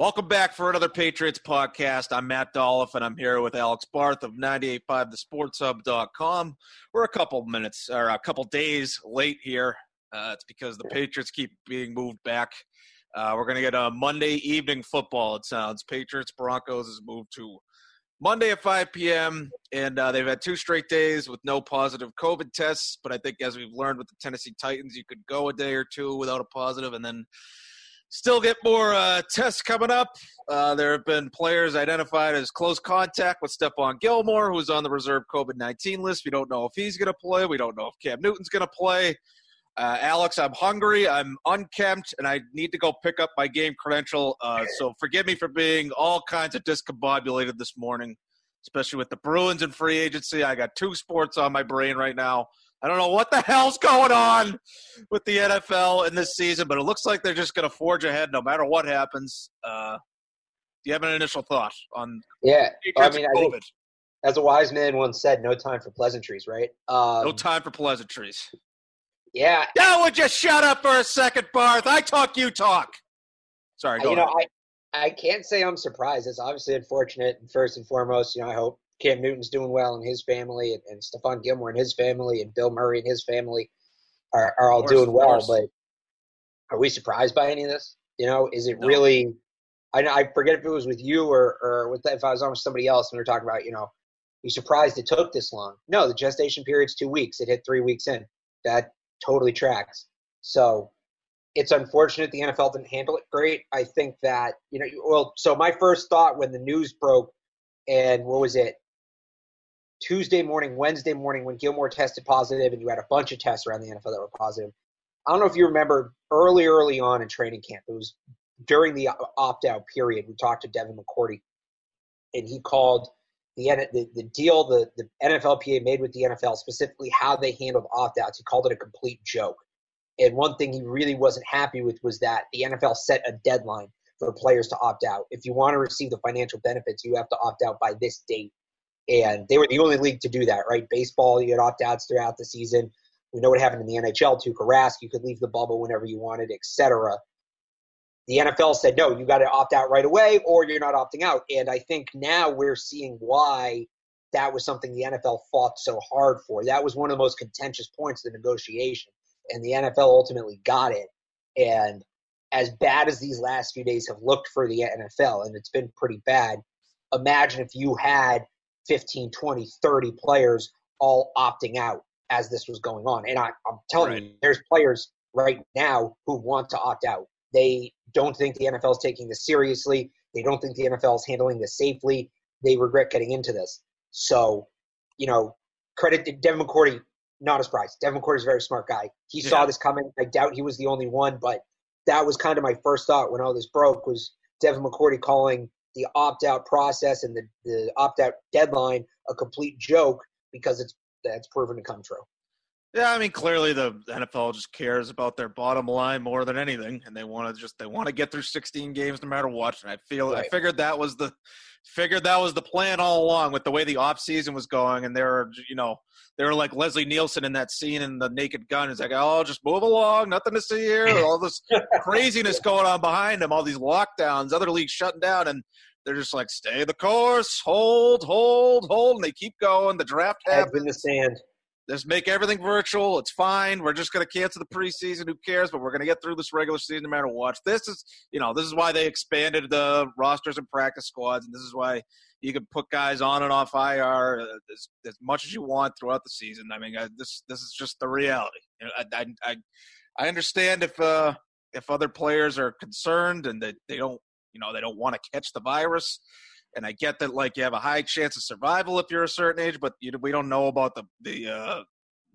Welcome back for another Patriots podcast. I'm Matt Dolph, and I'm here with Alex Barth of 98.5thesportshub.com. We're a couple days late here. It's because the Patriots keep being moved back. We're going to get a Monday evening football, it sounds. Patriots-Broncos is moved to Monday at 5 p.m., and they've had 2 straight days with no positive COVID tests. But I think as we've learned with the Tennessee Titans, you could go a day or two without a positive and then still get more tests coming up. There have been players identified as close contact with Stephon Gilmore, who's on the reserve COVID-19 list. We don't know if he's going to play. We don't know if Cam Newton's going to play. Alex, I'm hungry. I'm unkempt, and I need to go pick up my game credential. So forgive me for being all kinds of discombobulated this morning, especially with the Bruins and free agency. I got 2 sports on my brain right now. I don't know what the hell's going on with the NFL in this season, but it looks like they're just going to forge ahead no matter what happens. Do you have an initial thought on COVID? I think, as a wise man once said, no time for pleasantries, right? No time for pleasantries. Yeah. Now would you shut up for a second, Barth? I talk, you talk. Sorry, go ahead. I can't say I'm surprised. It's obviously unfortunate. And first and foremost, I hope Cam Newton's doing well and his family, and Stephon Gilmore and his family, and Bill Murray and his family are all doing well. But are we surprised by any of this? Is it really – I forget if it was with you or if I was on with somebody else and we were talking about, you surprised it took this long. No, the gestation period's 2 weeks. It hit 3 weeks in. That totally tracks. So it's unfortunate the NFL didn't handle it great. I think that, so my first thought when the news broke, and what was it, Tuesday morning, Wednesday morning, when Gilmore tested positive and you had a bunch of tests around the NFL that were positive. I don't know if you remember early on in training camp, it was during the opt-out period, we talked to Devin McCourty, and he called the deal the NFLPA made with the NFL, specifically how they handled opt-outs. He called it a complete joke. And one thing he really wasn't happy with was that the NFL set a deadline for players to opt out. If you want to receive the financial benefits, you have to opt out by this date. And they were the only league to do that, right? Baseball, you had opt-outs throughout the season. We know what happened in the NHL. Tuukka Rask, you could leave the bubble whenever you wanted, etc. The NFL said, no, you got to opt out right away or you're not opting out. And I think now we're seeing why that was something the NFL fought so hard for. That was one of the most contentious points of the negotiation. And the NFL ultimately got it. And as bad as these last few days have looked for the NFL, and it's been pretty bad, imagine if you had 15, 20, 30 players all opting out as this was going on. And I'm telling you, there's players right now who want to opt out. They don't think the NFL is taking this seriously. They don't think the NFL is handling this safely. They regret getting into this. So, credit to Devin McCourty, not a surprise. Devin McCourty is a very smart guy. He saw this coming. I doubt he was the only one, but that was kind of my first thought when all this broke was Devin McCourty calling the opt-out process and the opt-out deadline a complete joke because that's proven to come true. Yeah, clearly the NFL just cares about their bottom line more than anything, and they want to get through 16 games no matter what. And I figured that was the plan all along with the way the offseason was going, and they were like Leslie Nielsen in that scene in The Naked Gun. It's like, oh, just move along, nothing to see here. All this craziness going on behind them, all these lockdowns, other leagues shutting down, and they're just like, stay the course, hold, and they keep going. The draft happens. In the sand. Just make everything virtual. It's fine. We're just going to cancel the preseason. Who cares? But we're going to get through this regular season no matter what. This is why they expanded the rosters and practice squads, and this is why you can put guys on and off IR as much as you want throughout the season. This is just the reality. I understand if other players are concerned and that they don't want to catch the virus. And I get that, like, you have a high chance of survival if you're a certain age, but we don't know about the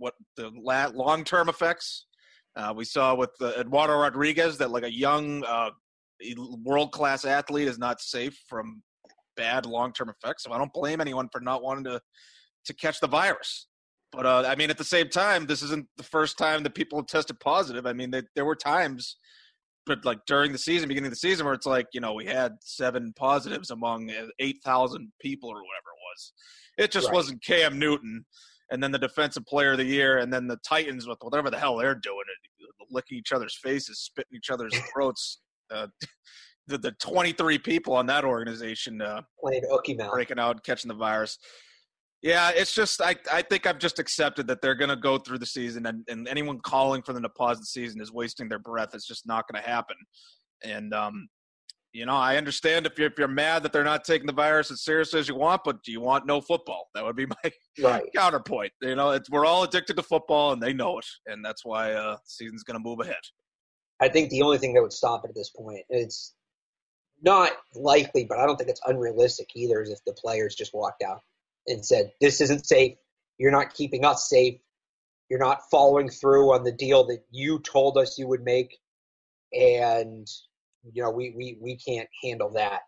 long-term effects. We saw with Eduardo Rodriguez that, like, a young world-class athlete is not safe from bad long-term effects. So I don't blame anyone for not wanting to catch the virus. But, at the same time, this isn't the first time that people have tested positive. There were times – but like during the season, beginning of the season, where it's like, we had 7 positives among 8,000 people or whatever it was. It just wasn't Cam Newton. And then the defensive player of the year. And then the Titans with whatever the hell they're doing, licking each other's faces, spitting each other's throats. the 23 people on that organization playing hooky mouth, breaking out, catching the virus. Yeah, it's just I think I've just accepted that they're going to go through the season, and anyone calling for them to pause the season is wasting their breath. It's just not going to happen. And I understand if you're mad that they're not taking the virus as seriously as you want, but do you want no football? That would be my counterpoint. We're all addicted to football, and they know it, and that's why the season's going to move ahead. I think the only thing that would stop it at this point, it's not likely, but I don't think it's unrealistic either, is if the players just walked out and said, this isn't safe. You're not keeping us safe. You're not following through on the deal that you told us you would make. And, we can't handle that,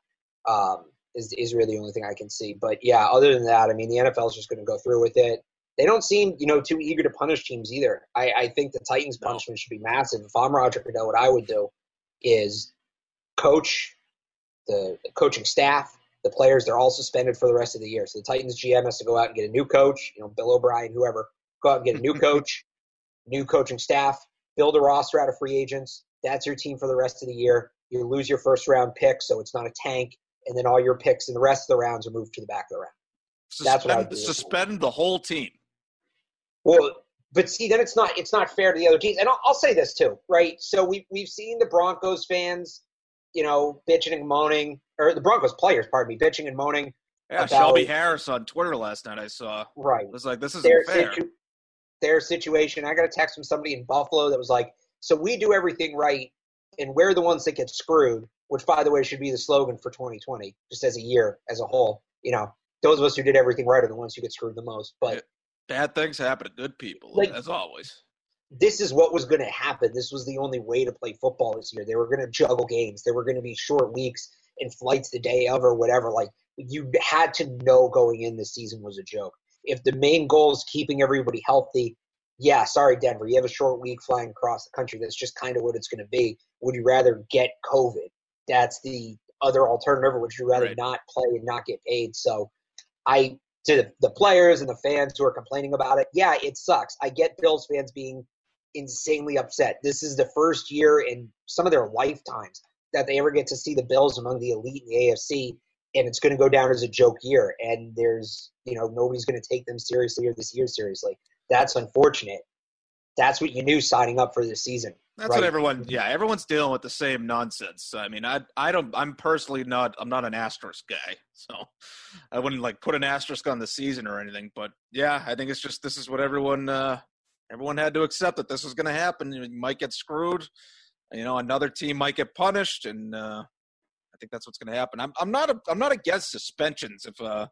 is really the only thing I can see. But, yeah, other than that, I mean, the NFL is just going to go through with it. They don't seem, too eager to punish teams either. I think the Titans' punishment should be massive. If I'm Roger Goodell, what I would do is coach the coaching staff, the players, they're all suspended for the rest of the year. So the Titans GM has to go out and get a new coach, Bill O'Brien, whoever, go out and get a new coach, new coaching staff, build a roster out of free agents. That's your team for the rest of the year. You lose your first-round pick, so it's not a tank, and then all your picks in the rest of the rounds are moved to the back of the round. That's what I would do. Suspend the whole team. Well, but see, then it's not fair to the other teams. And I'll say this too, right? So we've seen the Broncos fans, bitching and moaning, or the Broncos players, pardon me, bitching and moaning. Yeah, about Shelby Harris on Twitter last night I saw. Right. It was like, this isn't fair. Their situation, I got a text from somebody in Buffalo that was like, so we do everything right, and we're the ones that get screwed, which, by the way, should be the slogan for 2020, just as a year, as a whole. Those of us who did everything right are the ones who get screwed the most. But bad things happen to good people, as always. This is what was going to happen. This was the only way to play football this year. They were going to juggle games. There were going to be short weeks and flights the day of or whatever. Like, you had to know going in this season was a joke. If the main goal is keeping everybody healthy, yeah, sorry, Denver, you have a short week flying across the country. That's just kind of what it's going to be. Would you rather get COVID? That's the other alternative. Or would you rather not play and not get paid? So to the players and the fans who are complaining about it, yeah, it sucks. I get Bills fans being insanely upset. This is the first year in some of their lifetimes that they ever get to see the Bills among the elite in the AFC, and it's going to go down as a joke year. And there's, nobody's going to take them seriously or this year seriously. That's unfortunate. That's what you knew signing up for this season. That's what everyone's dealing with the same nonsense. I mean, I'm personally I'm not an asterisk guy, so I wouldn't put an asterisk on the season or anything. But yeah, I think it's just, this is what everyone had to accept, that this was going to happen. You might get screwed. Another team might get punished, and I think that's what's going to happen. I'm not against suspensions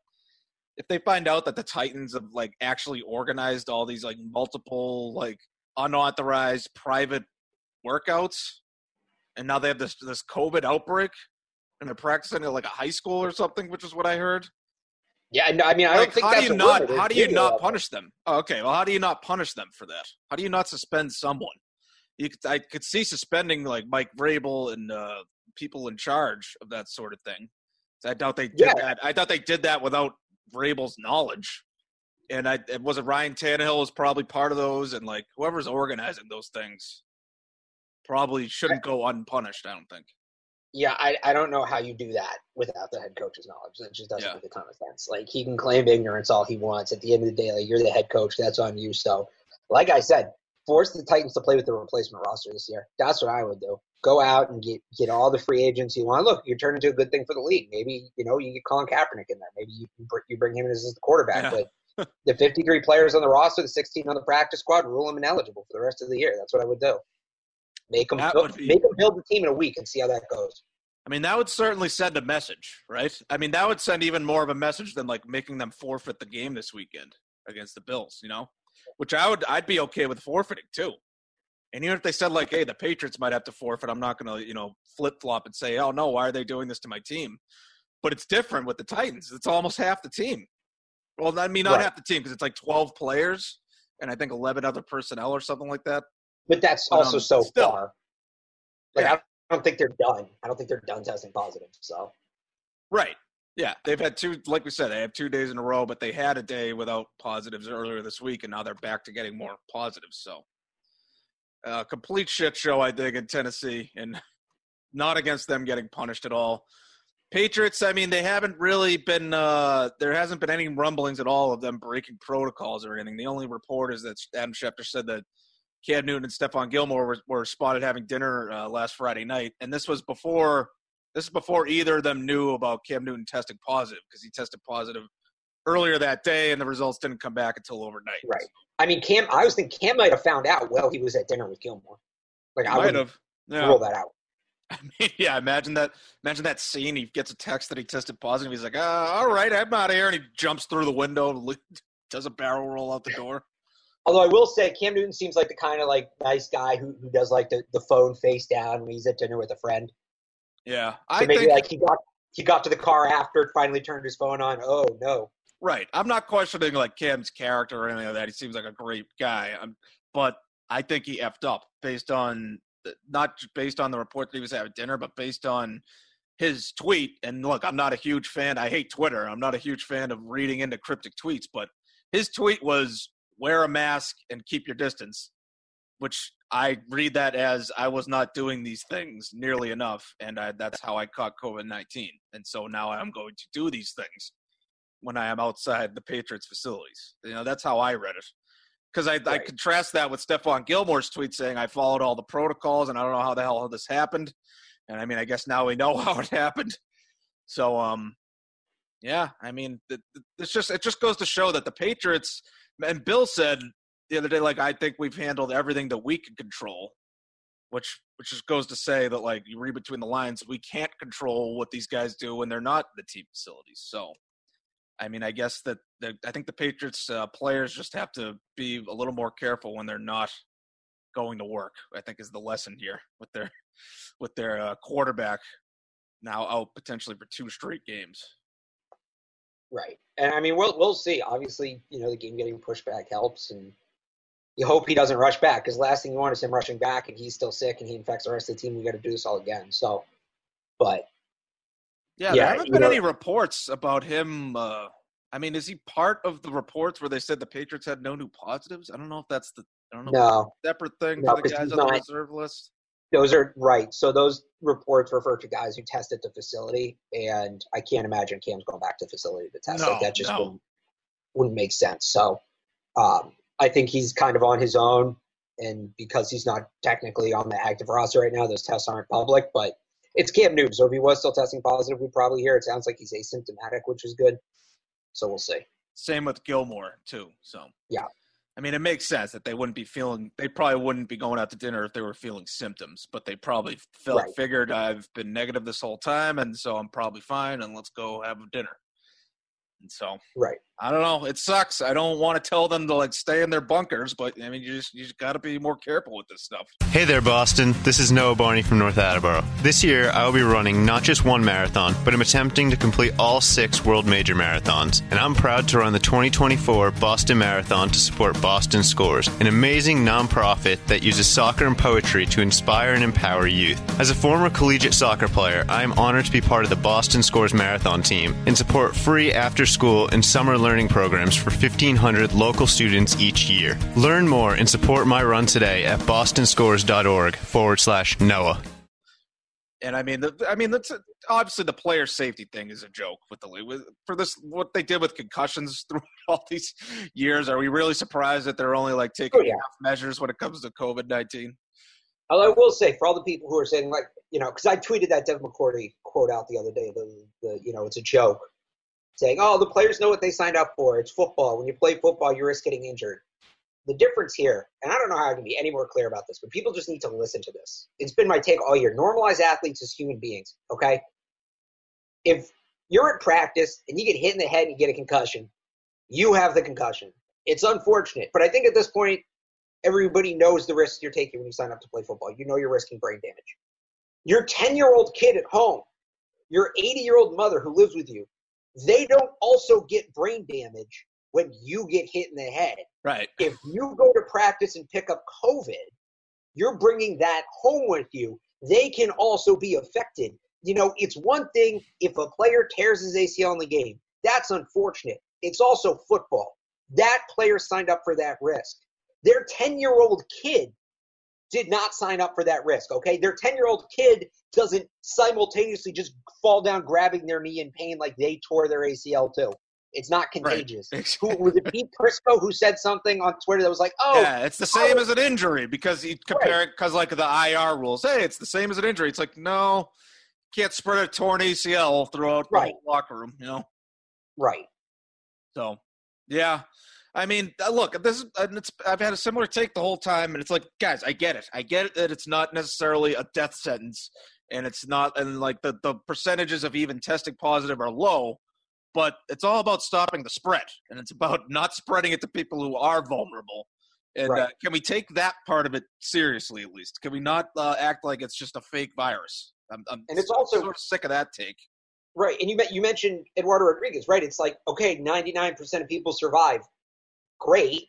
if they find out that the Titans have actually organized all these multiple unauthorized private workouts, and now they have this COVID outbreak, and they're practicing at a high school or something, which is what I heard. Yeah, no, I mean, I don't think that's how do you not punish them? Oh, okay, well, how do you not punish them for that? How do you not suspend someone? I could see suspending Mike Vrabel and people in charge of that sort of thing. So I doubt they did that. I thought they did that without Vrabel's knowledge. And it was Ryan Tannehill was probably part of those, and whoever's organizing those things probably shouldn't go unpunished, I don't think. Yeah, I don't know how you do that without the head coach's knowledge. That just doesn't make a ton of sense. He can claim ignorance all he wants. At the end of the day, you're the head coach. That's on you. So, like I said, force the Titans to play with the replacement roster this year. That's what I would do. Go out and get all the free agents you want. Look, you're turning into a good thing for the league. Maybe, you get Colin Kaepernick in there. Maybe you bring him in as the quarterback. Yeah. But the 53 players on the roster, the 16 on the practice squad, rule them ineligible for the rest of the year. That's what I would do. Make them build the team in a week and see how that goes. I mean, that would certainly send a message, right? I mean, that would send even more of a message than making them forfeit the game this weekend against the Bills, which I'd be okay with forfeiting too. And even if they said hey, the Patriots might have to forfeit, I'm not going to, flip-flop and say, oh no, why are they doing this to my team? But it's different with the Titans. It's almost half the team. Well, I mean, not half the team, because it's 12 players and I think 11 other personnel or something like that. But that's also far. I don't think they're done. I don't think they're done testing positive. So, right. Yeah, they've had two, like we said, they have 2 days in a row, but they had a day without positives earlier this week, and now they're back to getting more positives. So, complete shit show, I think, in Tennessee. And not against them getting punished at all. Patriots, I mean, they haven't really been there hasn't been any rumblings at all of them breaking protocols or anything. The only report is that Adam Schefter said that Cam Newton and Stephon Gilmore were spotted having dinner last Friday night, and this is before either of them knew about Cam Newton testing positive, because he tested positive earlier that day, and the results didn't come back until overnight. Right. I mean, I was thinking Cam might have found out while he was at dinner with Gilmore. Like, I would rule that out. I mean, yeah, imagine that scene. He gets a text that he tested positive. He's like, all right, I'm out of here. And he jumps through the window and does a barrel roll out the door. Although I will say Cam Newton seems like the kind of like nice guy who does like the phone face down when he's at dinner with a friend. Yeah. So maybe like he got to the car after it, finally turned his phone on. Oh, no. Right. I'm not questioning like Cam's character or anything like that. He seems like a great guy. But I think he effed up based on – not based on the report that he was having dinner, but based on his tweet. And look, I'm not a huge fan. I hate Twitter. I'm not a huge fan of reading into cryptic tweets, but his tweet was wear a mask and keep your distance, which I read that as I was not doing these things nearly enough. And that's how I caught COVID-19. And so now I'm going to do these things when I am outside the Patriots facilities. That's how I read it. Because I contrast that with Stephon Gilmore's tweet saying, I followed all the protocols, and I don't know how the hell this happened. And, I mean, I guess now we know how it happened. So, yeah, I mean, it just goes to show that the Patriots – and Bill said the other day, like, I think we've handled everything that we can control, which just goes to say that, like, you read between the lines, we can't control what these guys do when they're not the team facilities. So, I mean, I guess that I think the Patriots players just have to be a little more careful when they're not going to work, I think is the lesson here with their quarterback now out potentially for 2 straight games. Right. And I mean, we'll see. Obviously, the game getting pushed back helps, and you hope he doesn't rush back, because last thing you want is him rushing back and he's still sick and he infects the rest of the team. We got to do this all again. So, but. Yeah, there haven't been any reports about him. I mean, is he part of the reports where they said the Patriots had no new positives? I don't know if that's no separate thing for the guys on the reserve list. Those are right. So those reports refer to guys who test at the facility, and I can't imagine Cam's going back to the facility to test. That just wouldn't make sense. So I think he's kind of on his own, and because he's not technically on the active roster right now, those tests aren't public, but it's Cam Newton, so if he was still testing positive, we'd probably hear. It sounds like he's asymptomatic, which is good. So we'll see. Same with Gilmore, too. So yeah. I mean, it makes sense that they probably wouldn't be going out to dinner if they were feeling symptoms, but they probably figured I've been negative this whole time, and so I'm probably fine, and let's go have dinner. And so, I don't know. It sucks. I don't want to tell them to like stay in their bunkers, but I mean, you just got to be more careful with this stuff. Hey there, Boston. This is Noah Barney from North Attleboro. This year, I will be running not just one marathon, but I'm attempting to complete all 6 world major marathons. And I'm proud to run the 2024 Boston Marathon to support Boston Scores, an amazing nonprofit that uses soccer and poetry to inspire and empower youth. As a former collegiate soccer player, I am honored to be part of the Boston Scores marathon team and support free after-school and summer learning programs for 1,500 local students each year. Learn more and support my run today at bostonscores.org/Noah. And I mean, that's obviously the player safety thing is a joke with the league. For this, what they did with concussions through all these years, are we really surprised that they're only like taking enough measures when it comes to COVID-19? Although I will say, for all the people who are saying like, because I tweeted that Devin McCourty quote out the other day, it's a joke. Saying, the players know what they signed up for. It's football. When you play football, you risk getting injured. The difference here, and I don't know how I can be any more clear about this, but people just need to listen to this. It's been my take all year. Normalize athletes as human beings, okay? If you're at practice and you get hit in the head and you get a concussion, you have the concussion. It's unfortunate, but I think at this point, everybody knows the risks you're taking when you sign up to play football. You know you're risking brain damage. Your 10-year-old kid at home, your 80-year-old mother who lives with you, they don't also get brain damage when you get hit in the head. Right. If you go to practice and pick up COVID, you're bringing that home with you. They can also be affected. It's one thing if a player tears his ACL in the game. That's unfortunate. It's also football. That player signed up for that risk. Their 10-year-old kid did not sign up for that risk, okay? Their 10-year-old kid doesn't simultaneously just fall down grabbing their knee in pain like they tore their ACL too. It's not contagious. Right. Who was it? Pete Prisco who said something on Twitter that was like, "Oh, yeah, it's the same as an injury," because you compare it because like the IR rules. Hey, it's the same as an injury. It's like no, you can't spread a torn ACL throughout the whole locker room. You know, right? So, yeah. I mean, look, I've had a similar take the whole time, and it's like, guys, I get it. I get it that it's not necessarily a death sentence, and it's not, and like the percentages of even testing positive are low, but it's all about stopping the spread, and it's about not spreading it to people who are vulnerable. And can we take that part of it seriously at least? Can we not act like it's just a fake virus? I'm and it's also sort of sick of that take. Right, and you mentioned Eduardo Rodriguez, right? It's like, okay, 99% of people survive. Great.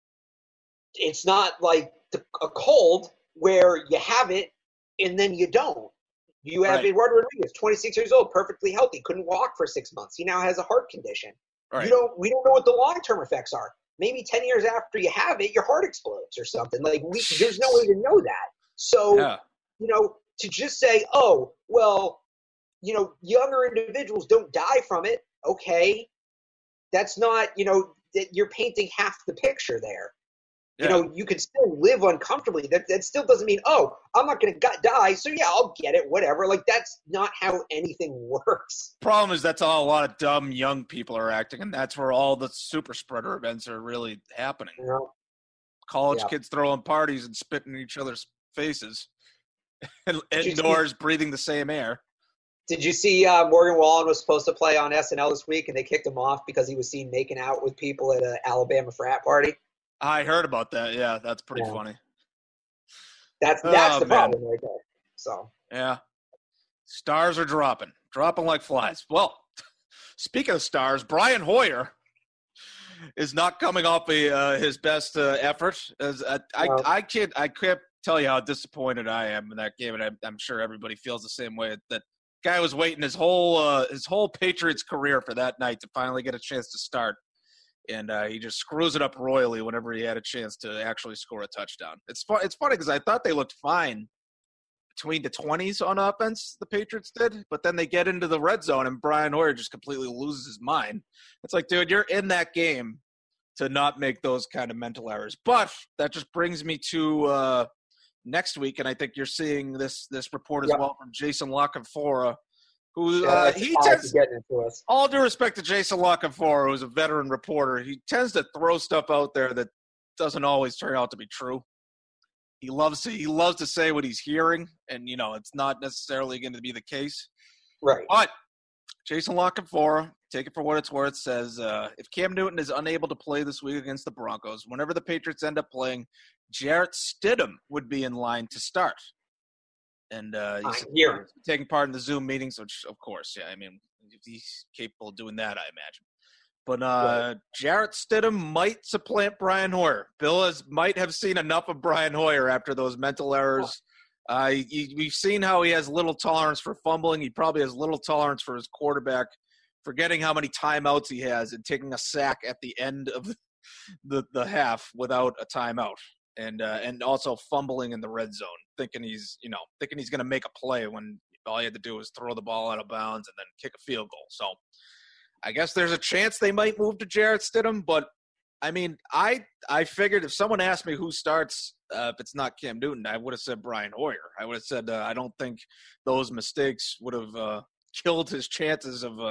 It's not like a cold where you have it and then you don't. You have Eduardo Rodriguez, 26 years old, perfectly healthy, couldn't walk for 6 months. He now has a heart condition. Right. We don't know what the long-term effects are. Maybe 10 years after you have it, your heart explodes or something. Like there's no way to know that. So, to just say, oh, well, younger individuals don't die from it. Okay. That's not, that you're painting half the picture there. Yeah. You can still live uncomfortably. That still doesn't mean, oh, I'm not going to die, so yeah, I'll get it, whatever. Like, that's not how anything works. Problem is that's how a lot of dumb young people are acting, and that's where all the super spreader events are really happening. Yeah. College kids throwing parties and spitting in each other's faces, and indoors breathing the same air. Did you see Morgan Wallen was supposed to play on SNL this week, and they kicked him off because he was seen making out with people at an Alabama frat party? I heard about that. Yeah, that's pretty funny. That's the problem right there. So yeah, stars are dropping like flies. Well, speaking of stars, Brian Hoyer is not coming off his best effort. I can't tell you how disappointed I am in that game, and I'm sure everybody feels the same way. That guy was waiting his whole Patriots career for that night to finally get a chance to start, and he just screws it up royally whenever he had a chance to actually score a touchdown. It's funny because I thought they looked fine between the 20s on offense, the Patriots did, but then they get into the red zone and Brian Hoyer just completely loses his mind. It's like, dude, you're in that game to not make those kind of mental errors. But that just brings me to next week, and I think you're seeing this report as well from Jason La Canfora, who he tends, all due respect to Jason La Canfora, who's a veteran reporter, he tends to throw stuff out there that doesn't always turn out to be true. He loves to say what he's hearing, and it's not necessarily going to be the case. Right. But Jason La Canfora, take it for what it's worth, says if Cam Newton is unable to play this week against the Broncos, whenever the Patriots end up playing, Jarrett Stidham would be in line to start. And he's taking part in the Zoom meetings, which, of course, yeah, I mean, he's capable of doing that, I imagine. But Jarrett Stidham might supplant Brian Hoyer. Bill might have seen enough of Brian Hoyer after those mental errors. We've seen how he has little tolerance for fumbling. He probably has little tolerance for his quarterback forgetting how many timeouts he has and taking a sack at the end of the half without a timeout. And also fumbling in the red zone, thinking he's going to make a play when all he had to do was throw the ball out of bounds and then kick a field goal. So I guess there's a chance they might move to Jarrett Stidham, but I mean, I figured if someone asked me who starts, if it's not Cam Newton, I would have said Brian Hoyer. I would have said I don't think those mistakes would have killed his chances of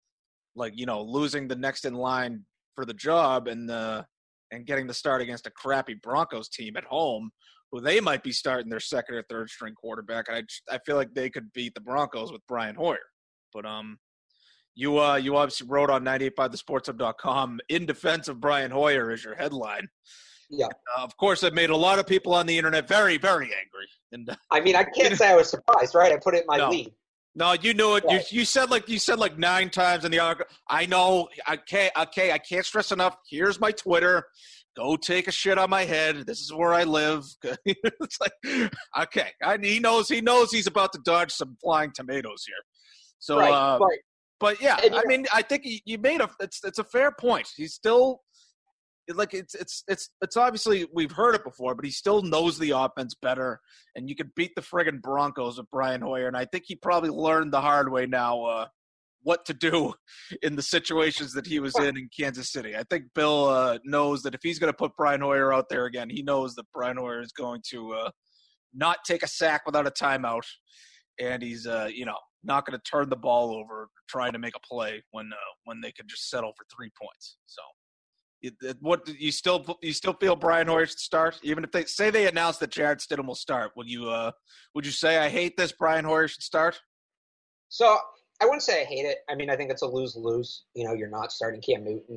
losing the next in line for the job and getting the start against a crappy Broncos team at home, who they might be starting their second or third string quarterback. I feel like they could beat the Broncos with Brian Hoyer. But you obviously wrote on 985thesportshub.com in defense of Brian Hoyer as your headline. Yeah. Of course, it made a lot of people on the internet very, very angry. And I mean, I can't say I was surprised, right? I put it in my lead. No, you knew it. Yeah. You said like 9 times in the article. I know. Okay. I can't stress enough. Here's my Twitter. Go take a shit on my head. This is where I live. It's like, okay. He knows he's about to dodge some flying tomatoes here. So, right. But yeah, I mean, I think you made it's a fair point. He's still it's obviously we've heard it before, but he still knows the offense better, and you could beat the friggin' Broncos with Brian Hoyer, and I think he probably learned the hard way now what to do in the situations that he was in Kansas City. I think Bill knows that if he's going to put Brian Hoyer out there again, he knows that Brian Hoyer is going to not take a sack without a timeout, and he's not going to turn the ball over trying to make a play when they could just settle for 3 points. So. What you still feel Brian Hoyer should start, even if they announce that Jarrett Stidham will start? Would you say I hate this? Brian Hoyer should start? So I wouldn't say I hate it. I mean, I think it's a lose-lose. You're not starting Cam Newton.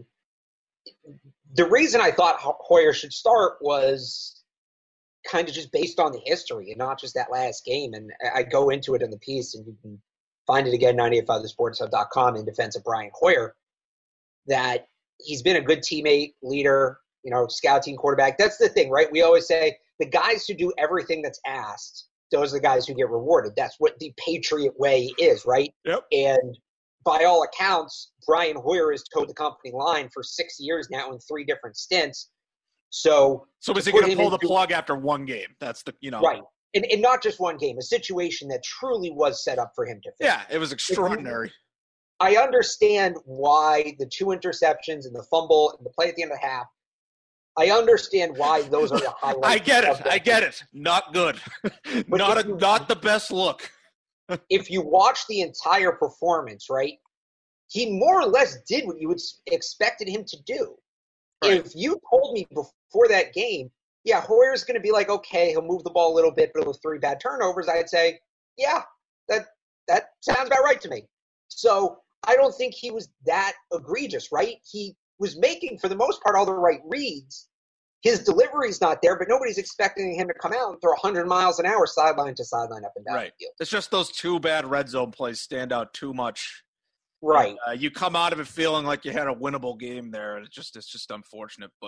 The reason I thought Hoyer should start was kind of just based on the history and not just that last game. And I go into it in the piece, and you can find it again, 985thesportshub.com, in defense of Brian Hoyer, that he's been a good teammate, leader, scout team quarterback. That's the thing, right? We always say the guys who do everything that's asked, those are the guys who get rewarded. That's what the Patriot way is, right? Yep. And by all accounts, Brian Hoyer has towed the company line for 6 years now in 3 different stints. So is he going to pull the plug after one game? That's the, Right. And not just one game, a situation that truly was set up for him to fix. Yeah, it was extraordinary. I understand why the 2 interceptions and the fumble and the play at the end of the half, I understand why those are the highlights. I get it. Not good. Not the best look. If you watch the entire performance, right, he more or less did what you would expected him to do. Right. If you told me before that game, yeah, Hoyer's going to be like, okay, he'll move the ball a little bit, but with 3 bad turnovers, I'd say, yeah, that sounds about right to me. So I don't think he was that egregious, right? He was making, for the most part, all the right reads. His delivery's not there, but nobody's expecting him to come out and throw 100 miles an hour sideline to sideline up and down the field. It's just those 2 bad red zone plays stand out too much. Right. You come out of it feeling like you had a winnable game there, and it's just unfortunate. But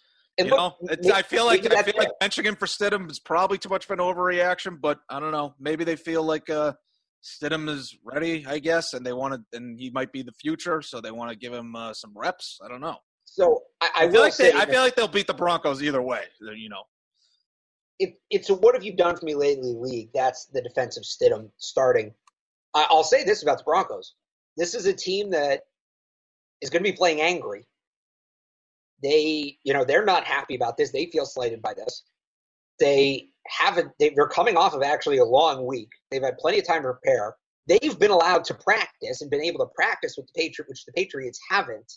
I feel like benching him for Stidham is probably too much of an overreaction. But I don't know. Maybe they feel like Stidham is ready, I guess, and and he might be the future, so they want to give him some reps. I don't know. So I feel like they'll beat the Broncos either way. It's a what have you done for me lately league. That's the defensive Stidham starting. I'll say this about the Broncos. This is a team that is going to be playing angry. They're not happy about this. They feel slighted by this. They're coming off of actually a long week. They've had plenty of time to prepare. They've been allowed to practice and been able to practice with which the Patriots haven't.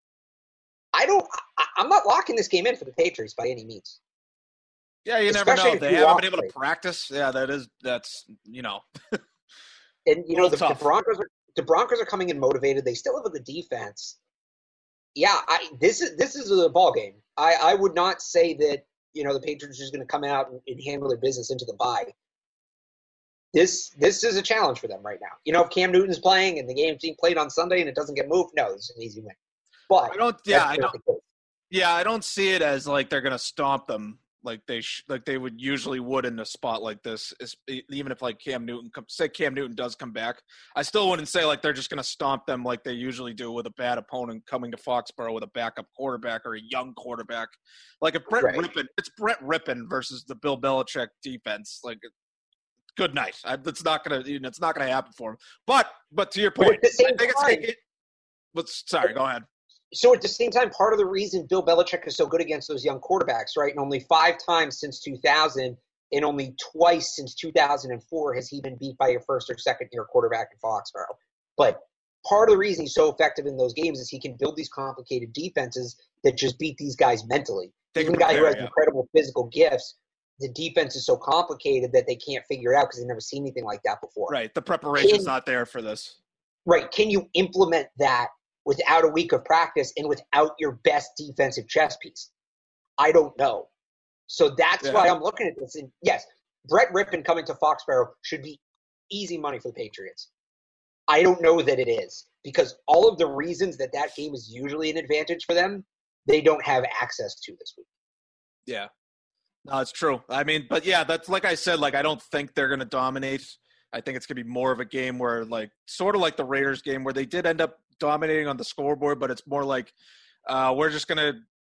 I'm not locking this game in for the Patriots by any means. Yeah, you never know. They haven't been able to practice. Yeah, that's. And the Broncos are coming in motivated. They still have a good defense. Yeah, this is a ball game. I would not say that the Patriots are just going to come out and handle their business into the bye. This is a challenge for them right now. If Cam Newton's playing and the game's being played on Sunday and it doesn't get moved, no, this is an easy win. But I don't see it as like they're going to stomp them like they would usually would in a spot like this. Even if like Cam Newton does come back, I still wouldn't say like they're just going to stomp them like they usually do with a bad opponent coming to Foxborough with a backup quarterback or a young quarterback. Like if it's Brett Rippon versus the Bill Belichick defense. Like, good night. It's not going to happen for him. But to your point, sorry, go ahead. So at the same time, part of the reason Bill Belichick is so good against those young quarterbacks, right? And only 5 times since 2000 and only twice since 2004 has he been beat by your first or second year quarterback in Foxborough. But part of the reason he's so effective in those games is he can build these complicated defenses that just beat these guys mentally. Even a guy who has incredible physical gifts, the defense is so complicated that they can't figure it out because they've never seen anything like that before. Right. The preparation's not there for this. Right. Can you implement that without a week of practice and without your best defensive chess piece? I don't know. So that's why I'm looking at this. And yes, Brett Rippon coming to Foxborough should be easy money for the Patriots. I don't know that it is because all of the reasons that game is usually an advantage for them, they don't have access to this week. Yeah. No, it's true. I mean, but yeah, that's like I said, like I don't think they're going to dominate. I think it's going to be more of a game where like sort of like the Raiders game where they did end up dominating on the scoreboard, but it's more like we're just going to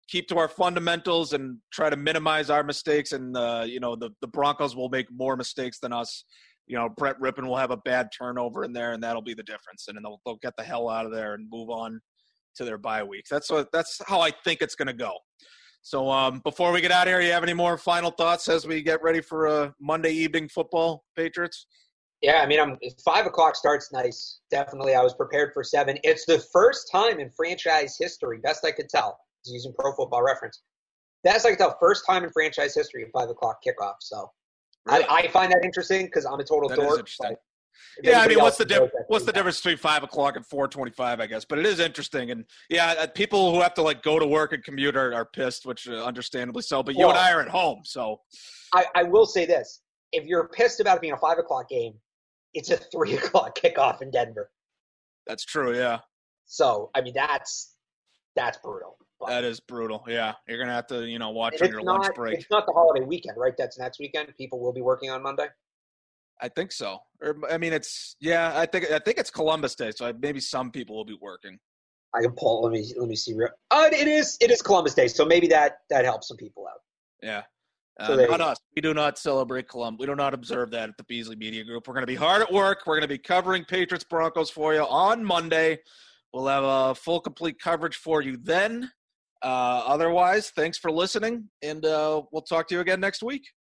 keep to our fundamentals and try to minimize our mistakes. And, the Broncos will make more mistakes than us. Brett Rippon will have a bad turnover in there, and that'll be the difference. And then they'll get the hell out of there and move on to their bye weeks. That's how I think it's going to go. So before we get out of here, you have any more final thoughts as we get ready for Monday evening football, Patriots? Yeah, 5 o'clock starts nice. Definitely, I was prepared for 7. It's the first time in franchise history, best I could tell, using Pro Football Reference, best I could tell, first time in franchise history, a 5 o'clock kickoff. So really? I find that interesting because I'm a total dork. Yeah, what's the difference between 5 o'clock and 4:25? I guess, but it is interesting, and people who have to go to work and commute are pissed, which understandably so. But you and I are at home, so I will say this: if you're pissed about it being a 5 o'clock game, it's a 3 o'clock kickoff in Denver. That's true, yeah. So that's brutal. But that is brutal. Yeah, you're gonna have to watch on your lunch break. It's not the holiday weekend, right? That's next weekend. People will be working on Monday. I think so. I think it's Columbus Day, so maybe some people will be working. I can pull. Let me see. It is Columbus Day, so maybe that helps some people out. Yeah. Not us. We do not celebrate Columbus. We do not observe that at the Beasley Media Group. We're going to be hard at work. We're going to be covering Patriots Broncos for you on Monday. We'll have a full, complete coverage for you then. Otherwise, thanks for listening, and we'll talk to you again next week.